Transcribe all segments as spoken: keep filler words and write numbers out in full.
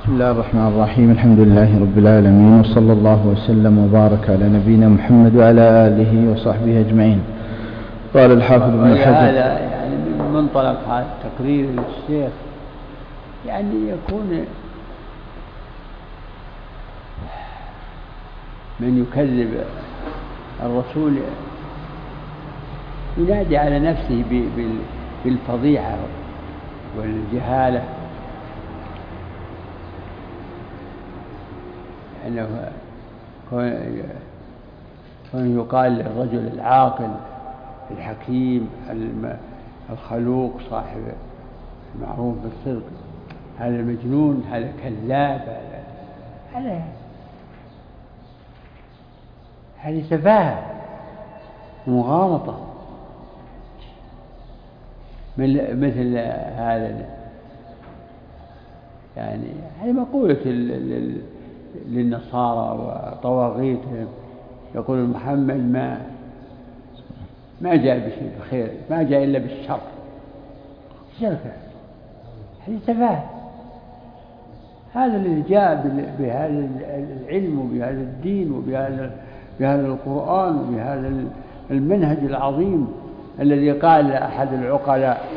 بسم الله الرحمن الرحيم. الحمد لله رب العالمين، وصلى الله وسلم وبارك على نبينا محمد وعلى آله وصحبه أجمعين. قال الحافظ ابن حجر: هذا يعني من منطلق هذا التقرير للشيخ، يعني يكون من يكذب الرسول ينادي على نفسه بالفضيحة والجهالة، يعني كون يقال للرجل العاقل الحكيم الخلوق صاحب المعروف بالصدق هذا مجنون، هذا كذاب، هذا هذه سفاهة مغامطة مثل هذا. يعني هذه مقولة للنصارى وطواغيتهم، يقول محمد ما ما جاء بشيء بخير، ما جاء إلا بالشر. شركة هذه سفاهة. هذا الذي جاء بهذا العلم وبهذا الدين وبهذا بهذا القرآن وبهذا المنهج العظيم الذي قال أحد العقلاء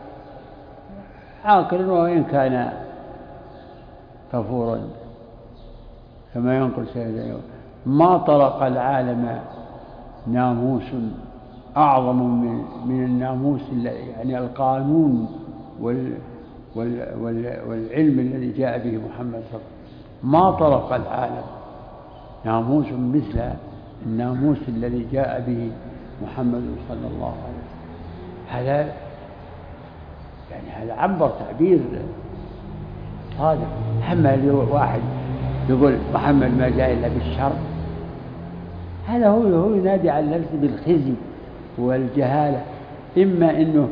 عاقل وإن كان كفورا، كما ينقل سيدنا: ما طرق العالم ناموس أعظم من من الناموس، يعني القانون وال وال وال والعلم الذي جاء به محمد صلى الله عليه وسلم. ما طرق العالم ناموس مثل الناموس الذي جاء به محمد صلى الله عليه وسلم. هذا يعني هذا عبر تعبير صادق. أما واحد يقول محمد ما جاء إلا بالشر، هذا هو هو ينادي على نفسه بالخزي والجهالة. إما إنه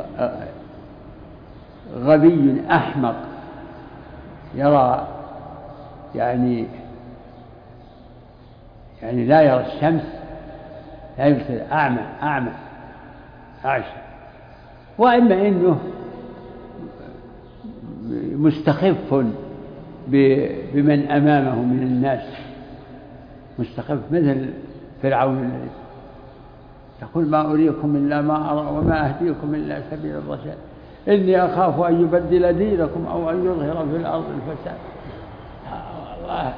غبي أحمق يرى يعني يعني لا يرى الشمس، لا يبصر، أعمى أعمى أعشى. وإما إنه مستخف بمن أمامه من الناس، مستخف مثل فرعون الذي يقول: ما أريكم إلا ما أرى وما أهديكم إلا سبيل الرشاد، إني أخاف أن يبدل دينكم أو أن يظهر في الأرض الفساد. الله.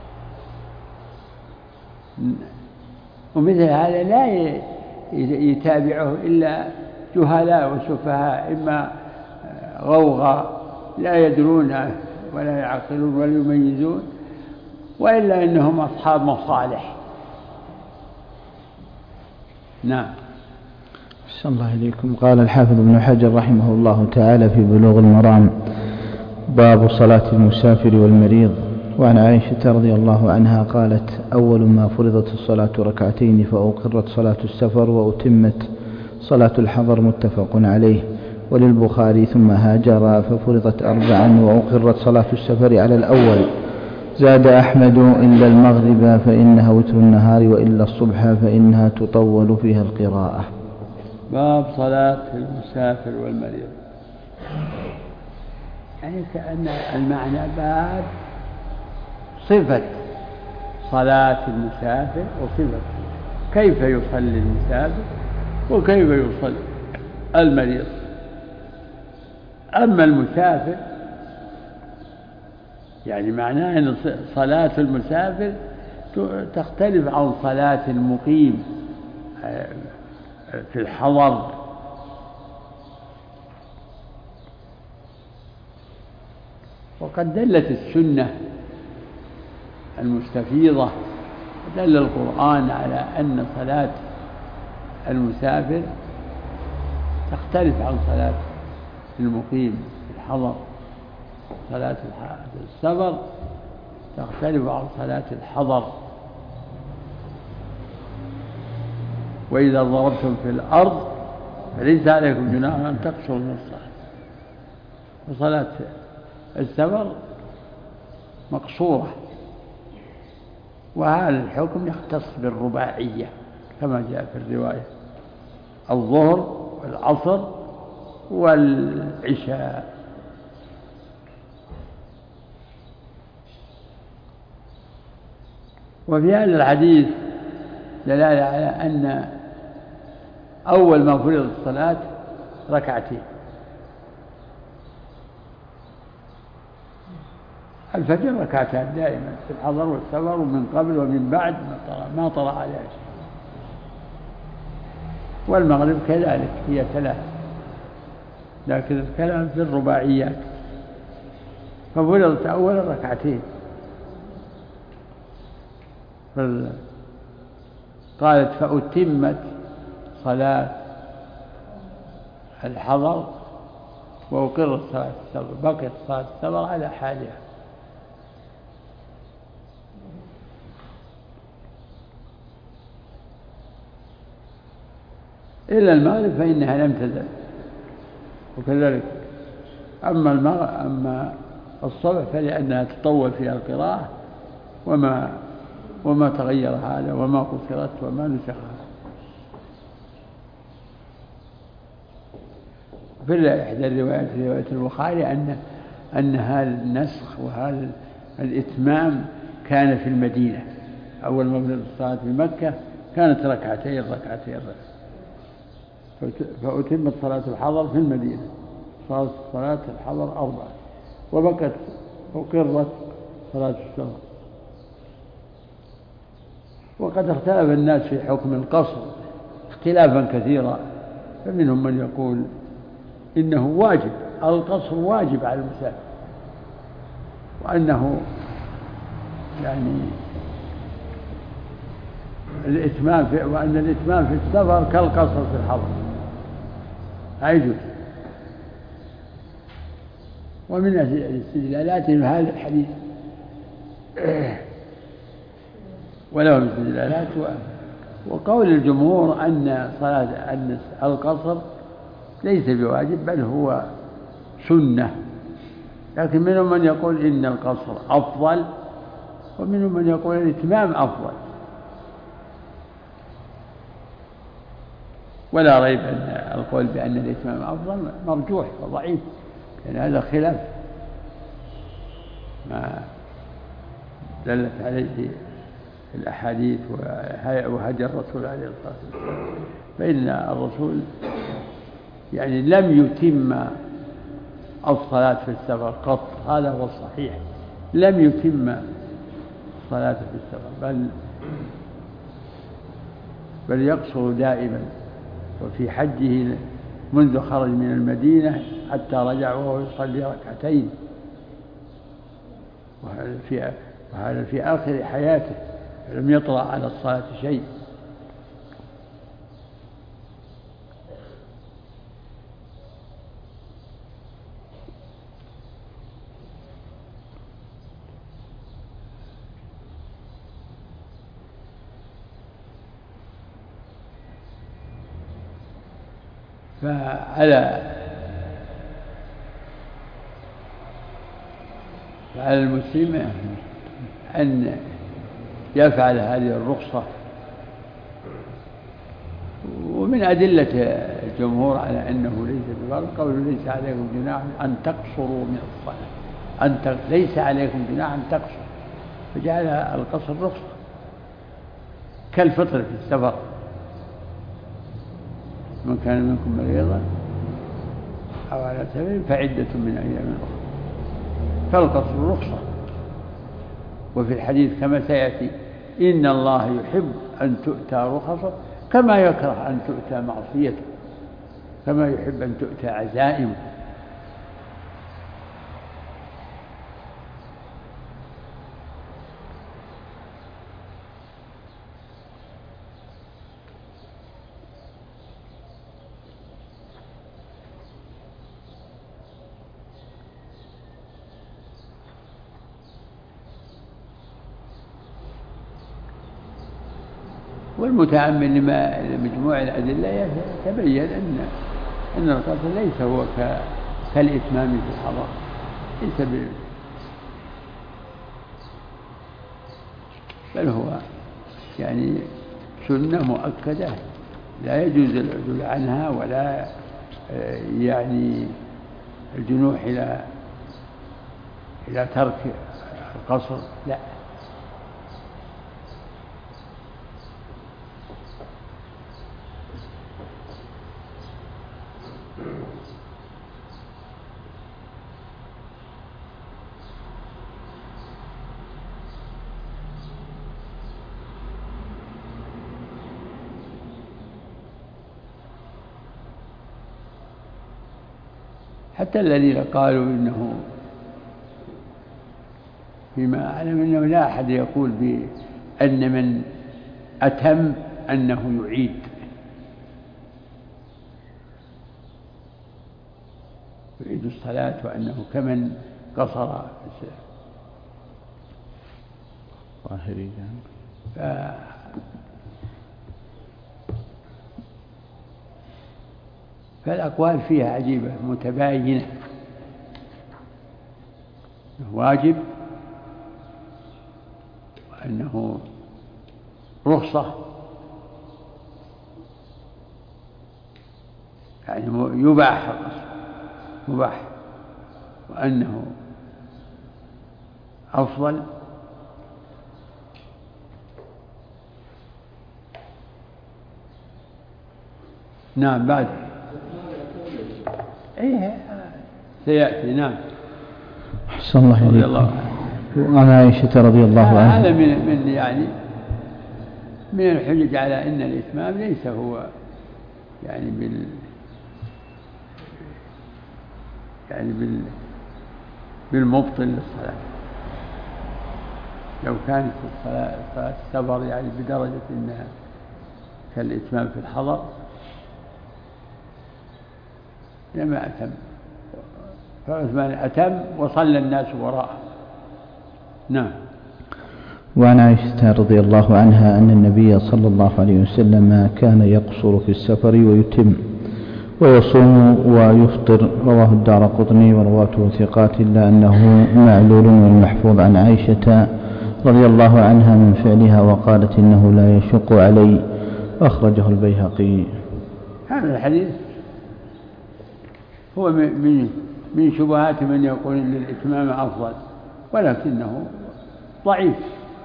ومثل هذا لا يتابعه إلا جهلاء وسفهاء، إما غوغاء لا يدرون ولا يعقلون ولا يميزون، وإلا إنهم أصحاب مصالح. نعم. أحسن الله إليكم. قال الحافظ ابن حجر رحمه الله تعالى في بلوغ المرام: باب صلاة المسافر والمريض. وعن عائشة رضي الله عنها قالت: أول ما فرضت الصلاة ركعتين، فأقرت صلاة السفر وأتمت صلاة الحضر، متفق عليه. وللبخاري: ثم هاجر ففرضت أربعا وأقرت صلاة السفر على الأول. زاد أحمد: إلا المغرب فإنها وتر النهار، وإلا الصبح فإنها تطول فيها القراءة. باب صلاة المسافر والمريض. يعني كأن المعنى باب صفة صلاة المسافر وصفة كيف يصلي المسافر وكيف يصلي المريض. أما المسافر يعني معناه أن صلاة المسافر تختلف عن صلاة المقيم في الحضر. وقد دلت السنة المستفيضة دل القرآن على أن صلاة المسافر تختلف عن صلاة المقيم في الحضر. صلاة السفر تختلف عن صلاة الحضر. وإذا ضربتم في الأرض فليس عليكم جناح أن تقصروا من الصلاة. وصلاة السفر مقصورة. وهذا الحكم يختص بالرباعية كما جاء في الرواية: الظهر والعصر والعشاء. وفي هذا الحديث دلالة على أن أول ما فرض الصلاة ركعتين. الفجر ركعتان دائما في الحضر والسفر ومن قبل ومن بعد ما طرأ عليها شيء، والمغرب كذلك هي ثلاث، لكن الكلام في الرباعيات. ففرضت أولا ركعتين، قالت فأتمت صلاة الحضر وأقرت صلاة السفر، بقيت صلاة السفر على حالها. إلا المغرب فإنها لم تزل، وكذلك أما المغرب أما الصبح فلأنها تطول فيها القراءة وما وما تغير هذا وما قصرت وما نسخ. في إحدى الروايات في رواية البخاري أن أن هذا النسخ وهذا الإتمام كان في المدينة. أول ما بدأت الصلاة في مكة كانت ركعتين ركعتين فأتمت صلاة الحضر في المدينة، صارت صلاة الحضر أربعة، وبقت أقرت صلاة السفر. وقد اختلف الناس في حكم القصر اختلافا كثيرا، فمنهم من يقول إنه واجب، القصر واجب على المسافر، وأنه يعني الإتمام في وأن الإتمام في السفر كالقصر في الحضر لا يجوز. ومن استدلالاتهم هذا الحديث ولهم استدلالات. وقول الجمهور أن صلاة أن القصر ليس بواجب بل هو سنة، لكن منهم من يقول إن القصر أفضل، ومنهم من يقول الإتمام أفضل. ولا ريب أن القول بأن الإتمام أفضل مرجوح وضعيف، لأن هذا خلاف ما دلت عليه الأحاديث وهدي الرسول عليه الصلاة والسلام. فإن الرسول يعني لم يتم الصلاة في السفر قط، هذا هو الصحيح، لم يتم الصلاة في السفر بل بل يقصر دائما. وفي حجه منذ خرج من المدينة حتى رجع وهو يصلي ركعتين، وهذا في وهذا في آخر حياته، لم يطرأ على الصلاة شيء. فعلى فعلى المسلم أن يفعل هذه الرخصة. ومن أدلة الجمهور على أنه ليس بفرض قوله ليس عليكم جناح أن تقصروا من الصلاة، أن ليس عليكم جناح أن تقصروا، فجعل القصر رخصة كالفطر في السفر، من كان منكم مريضا أو على سفر فعدة من أيام أخرى، فالقصر رخصة. وفي الحديث كما سيأتي إن الله يحب أن تؤتى رخصه كما يكره أن تؤتى معصيته، كما يحب أن تؤتى عزائمه. والمتأمل لما لمجموع الأدلة يتبين أن أن القصر ليس هو كالإتمام في الحضر، ليس ب... بل هو يعني سنة مؤكدة لا يجوز العدول عنها ولا يعني الجنوح إلى إلى ترك القصر، لا. حتى الذين قالوا إنه فيما أعلم أنه لا أحد يقول بأن من أتم أنه يعيد، يعيد الصلاة، وأنه كمن قصر ظاهري ف... فالأقوال فيها عجيبة متباينة، واجب وأنه رخصة، يعني يباح القصر مباح، وأنه أفضل، نعم بعد إيه سيأتي. نعم أحسن الله رضي الله إليكم. عنه. وعن عائشة رضي الله عنها هذا من من يعني من الحجج على أن الإتمام ليس هو يعني بال يعني بال بالمبطل للصلاة. لو كانت الصلاة صلاة السفر يعني بدرجة أنها كالإتمام في الحضر لما أتم، فعثمان أتم وصلى الناس وراءه. نعم. وعن عائشة رضي الله عنها أن النبي صلى الله عليه وسلم كان يقصر في السفر ويتم ويصوم ويفطر، رواه الدارقطني ورواته ثقات إلا أنه معلول، والمحفوظ عن عائشة رضي الله عنها من فعلها وقالت إنه لا يشق علي، أخرجه البيهقي. هذا الحديث هو من من شبهات من يقول أن الإتمام أفضل، ولكنه ضعيف.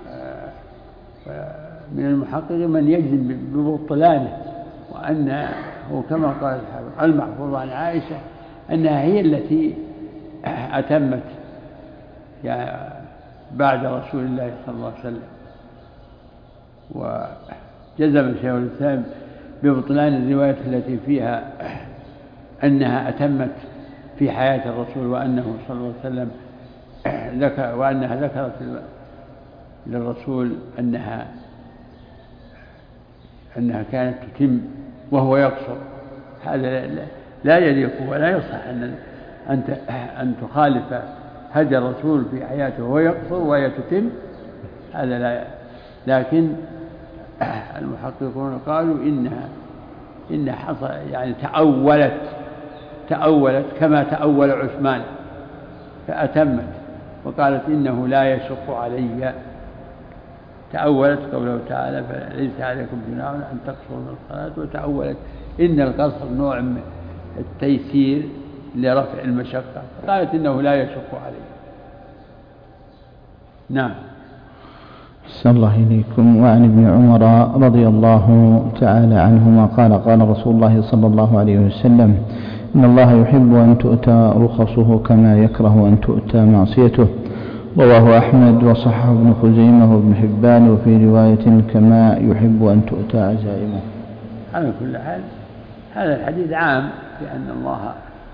من المحقق من يجزم ببطلانه، وأنه كما قال المحفوظ عن عائشة أنها هي التي أتمت يعني بعد رسول الله صلى الله عليه وسلم. وجزم شيخ الإسلام ببطلان الرواية التي فيها أنها أتمت في حياة الرسول، وأنه صلى الله عليه وسلم ذكر وأنها ذكرت للرسول أنها أنها كانت تتم وهو يقصر. هذا لا يليق ولا يصح أن أنت أن تخالف هدي الرسول في حياته وهو يقصر وهي تتم، هذا لا. لكن المحققون قالوا إنها إنها حصل يعني تأولت تأولت كما تأول عثمان فأتمت، وقالت إنه لا يشق علي، تأولت قوله تعالى فليس عليكم جناح أن تقصروا من الصلاة، وتأولت إن القصر نوع من التيسير لرفع المشقة، قالت إنه لا يشق علي. نعم. أحسن الله إليكم. وعن ابن عمر رضي الله تعالى عنهما قال قال رسول الله صلى الله عليه وسلم إن الله يحب أن تؤتى رخصه كما يكره أن تؤتى معصيته، رواه أحمد وصححه ابن خزيمة وابن حبان، وفي رواية كما يحب أن تؤتى عزائمه. على كل حال هذا الحديث عام، لأن الله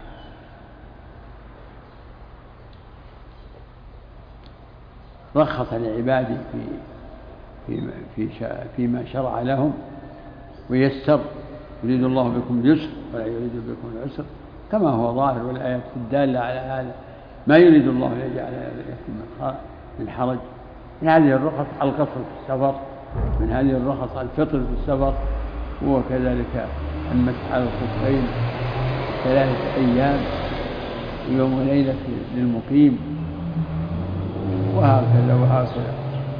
رخص لعباده في في فيما شرع لهم ويسر، يريد الله بكم اليسر ولا يريد بكم العسر، كما هو ظاهر، والآيات الدالة على هذا ما يريد الله يجعل عليكم من حرج. من هذه الرخص القصر في السفر، من هذه الرخص الفطر في السفر، وكذلك المسح على الخفين ثلاثة أيام يوم وليلة للمقيم، وهكذا وهكذا.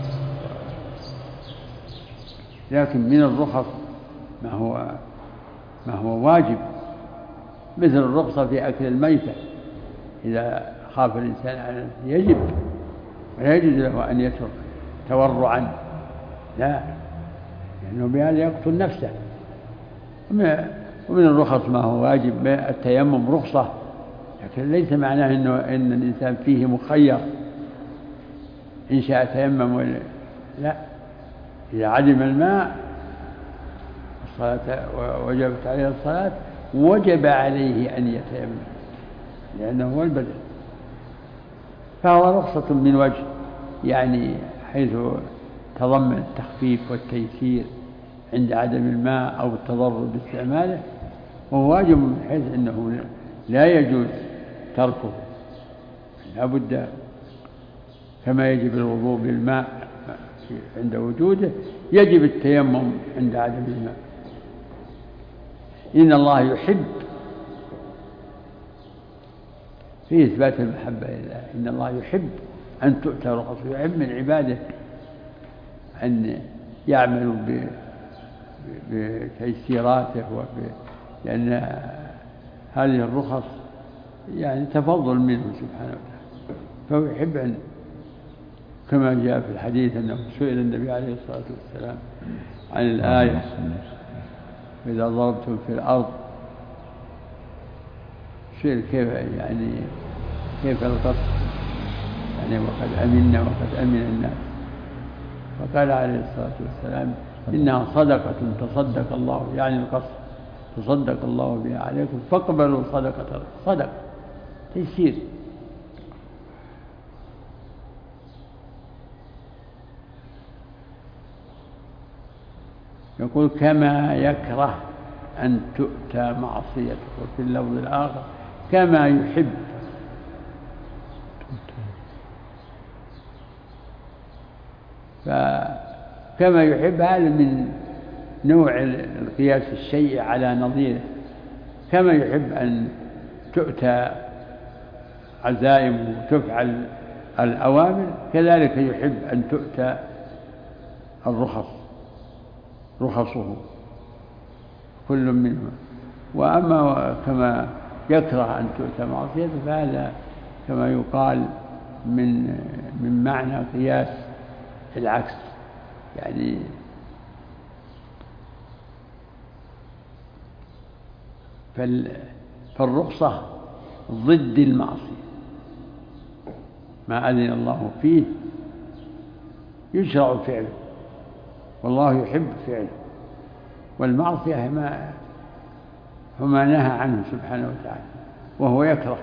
لكن من الرخص ما هو ما هو واجب، مثل الرخصة في أكل الميتة، إذا خاف الإنسان على نفسه يجب، ولا يجوز له أن يترك تورعا، لا، لأنه بهذا يقتل نفسه. ومن الرخص ما هو واجب، التيمم رخصة، لكن ليس معناه إنه إن الإنسان فيه مخير، إن شاء تيمم ولا لا. إذا عدم الماء الصلاة وجبت عليه الصلاة وجب عليه أن يتيمم، لأنه هو البدن، فهو رخصة من وجه، يعني حيث تضمن التخفيف والتيسير عند عدم الماء أو التضرر باستعماله، وهو واجب من حيث أنه لا يجوز تركه، لا بد كما يجب الوضوء بالماء عند وجوده يجب التيمم عند عدم الماء. إن الله يحب في إثبات المحبة لله، إن الله يحب أن تؤتى رخصه، يحب من عباده أن يعملوا بتيسيراته وب... لأن هذه الرخص يعني تفضل منه سبحانه وتعالى، فهو يحب أن كما جاء في الحديث أنه سئل النبي عليه الصلاة والسلام عن الآية إذا ضربتم في الأرض سئل كيف يعني كيف القصد يعني وقد أمنا وقد أمن الناس، فقال عليه الصلاة والسلام إنها صدقة تصدق الله يعني القصد تصدق الله بها عليكم فاقبلوا صدقة صدقة تيسير. يقول كما يكره أن تؤتى معصيته، وفي اللفظ الآخر كما يحب، فكما يحب هذا من نوع القياس الشيء على نظيره، كما يحب أن تؤتى عزائم وتفعل الأوامر كذلك يحب أن تؤتى الرخص رخصه كل منهما. وأما كما يكره أن تؤتى معصيته فهذا كما يقال من من معنى قياس العكس، يعني فالرخصة ضد المعصية، ما أذن الله فيه يشرع فعله والله يحب فعله، والمعصية ما فما نهى عنه سبحانه وتعالى وهو يكره.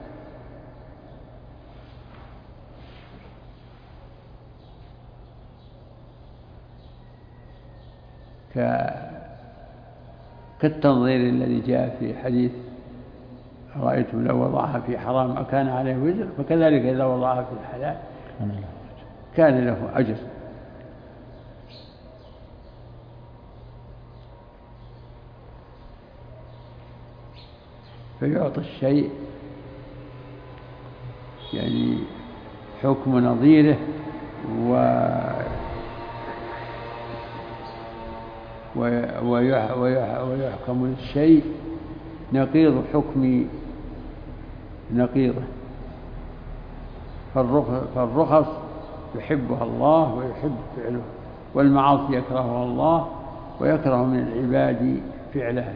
كالتنظير الذي جاء في حديث رأيتم لو وضعها في حرام أكان عليه وزر، فكذلك إذا وضعها في الحلال كان له أجر. فيعطي الشيء يعني حكم نظيره و ويحكم الشيء نقيض حكم نقيضه. فالرخص يحبها الله ويحب فعله، والمعاصي يكرهها الله ويكره من العباد فعلها.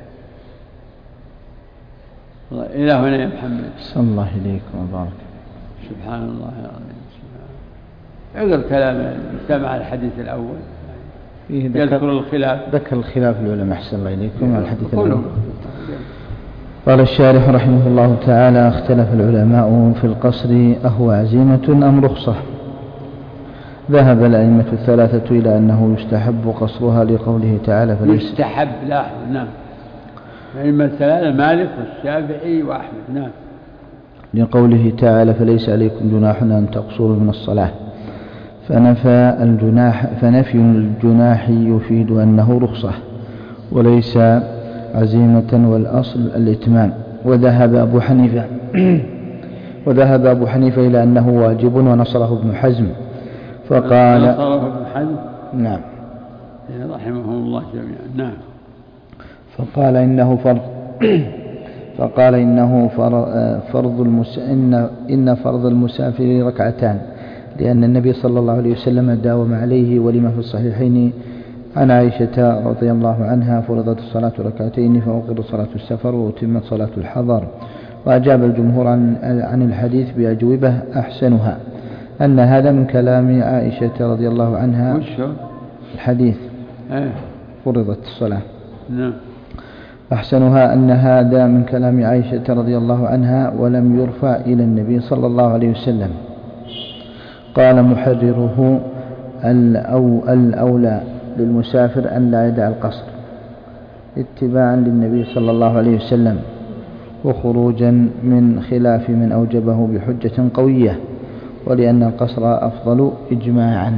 إلى هنا يا محمد. صلى الله إليكم وبارك. سبحان الله العظيم. اقرأ كلام استمع الحديث الأول يذكر الخلاف ذكر الخلاف العلماء. أحسن الله إليكم. الحديث الأول قال الشارح رحمه الله تعالى اختلف العلماء في القصر أهو عزيمة أم رخصة؟ ذهب الأئمة الثلاثة إلى أنه يستحب قصرها لقوله تعالى فليس يستحب. لا نعم الأئمة الثلاثة مالك والشافعي وأحمد. نعم لقوله تعالى فليس عليكم جناح أن تقصروا من الصلاة، فنفى الجناح فنفي الجناح يفيد أنه رخصة وليس عزيمة، والأصل الإتمام. وذهب أبو حنيفة وذهب أبو حنيفة إلى أنه واجب ونصره ابن حزم فقال نصره ابن حزم نعم رحمه الله جميعا. نعم فقال إنه فرض فقال إنه فرض المس... إن... إن فرض المسافر ركعتان، لأن النبي صلى الله عليه وسلم داوم عليه، ولما في الصحيحين عن عائشة رضي الله عنها فرضت الصلاة ركعتين فأقر صلاة السفر وأتمت صلاة الحضر. وأجاب الجمهور عن, عن الحديث بأجوبة أحسنها أن هذا من كلام عائشة رضي الله عنها الحديث فرضت الصلاة. نعم. أحسنها أن هذا من كلام عائشة رضي الله عنها ولم يرفع إلى النبي صلى الله عليه وسلم. قال محرره: الأو الأولى للمسافر أن لا يدع القصر اتباعا للنبي صلى الله عليه وسلم وخروجا من خلاف من أوجبه بحجة قوية، ولأن القصر أفضل إجماعا.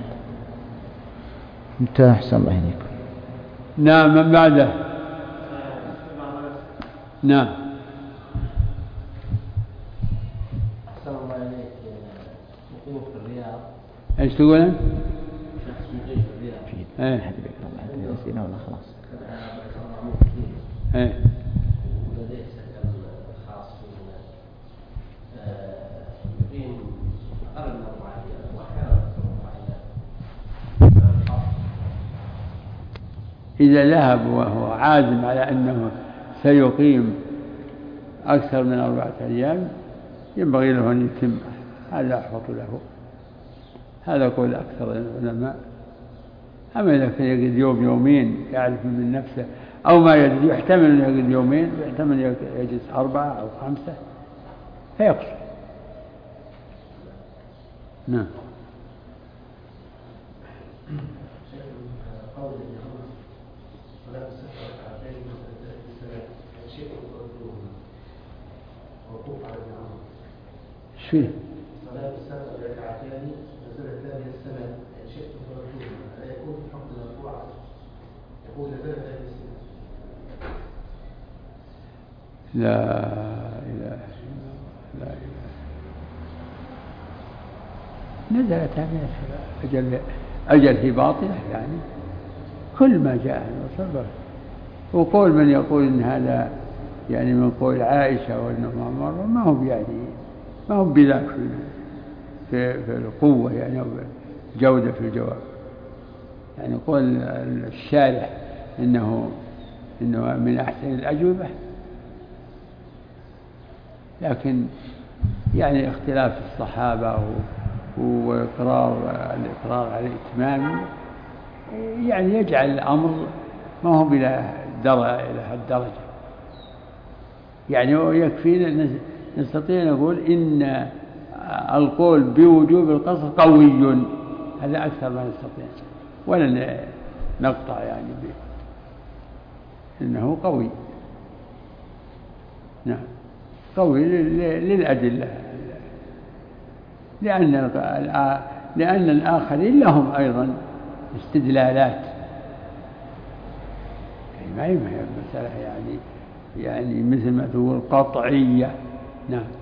انتهى. أحسن الله إليكم. نعم. من بعده؟ نعم. أحسن الله إليك. مقيم في الرياض. ايش تقول انت؟ شخص مقيم في الرياض. ايه. نسينا ولا خلاص؟ ايه. ولديه سكن خاص فيه يقيم أقل من أربعة أيام وأحيانا أكثر من أربعة أيام. إذا ذهب وهو عازم على أنه سيقيم أكثر من أربعة أيام ينبغي له أن يتم، هذا أحوط له، هذا قول أكثر العلماء. أما إذا كان يجد يوم يومين يعرف من نفسه أو ما يجد، يحتمل أن يجد يومين ويحتمل يجد أربعة أو خمسة فيقصر. نعم. شو؟ صلاة السفر ركعتين نزلت هذه السنة إن شئتم فردوها، هذا يكون في حكم مرفوع، يقول نزلت هذه السنة. لا إله إلا الله، لا إله. نزلت هذه السنة، أجل أجل في باطلة يعني كل ما جاء وصبر. وقول من يقول إن هذا يعني من قول عائشة وإنه عمر ما هو يعني ما هو بذاك في في القوة يعني أو جودة في الجواب. يعني قول الشارح إنه إنه من أحسن الأجوبة، لكن يعني اختلاف الصحابة وإقرار الإقرار على الإتمام يعني يجعل الأمر ما هو إلى الدرجة. يعني يكفينا نستطيع نقول إن القول بوجوب القصر قوي، هذا أكثر ما نستطيع، ولا نقطع يعني به إنه قوي. نعم قوي للأدلة، لأن لأن الآخرين لهم أيضا استدلالات، ما هي مسألة يعني يعني مثل ما تقول قطعية. نعم.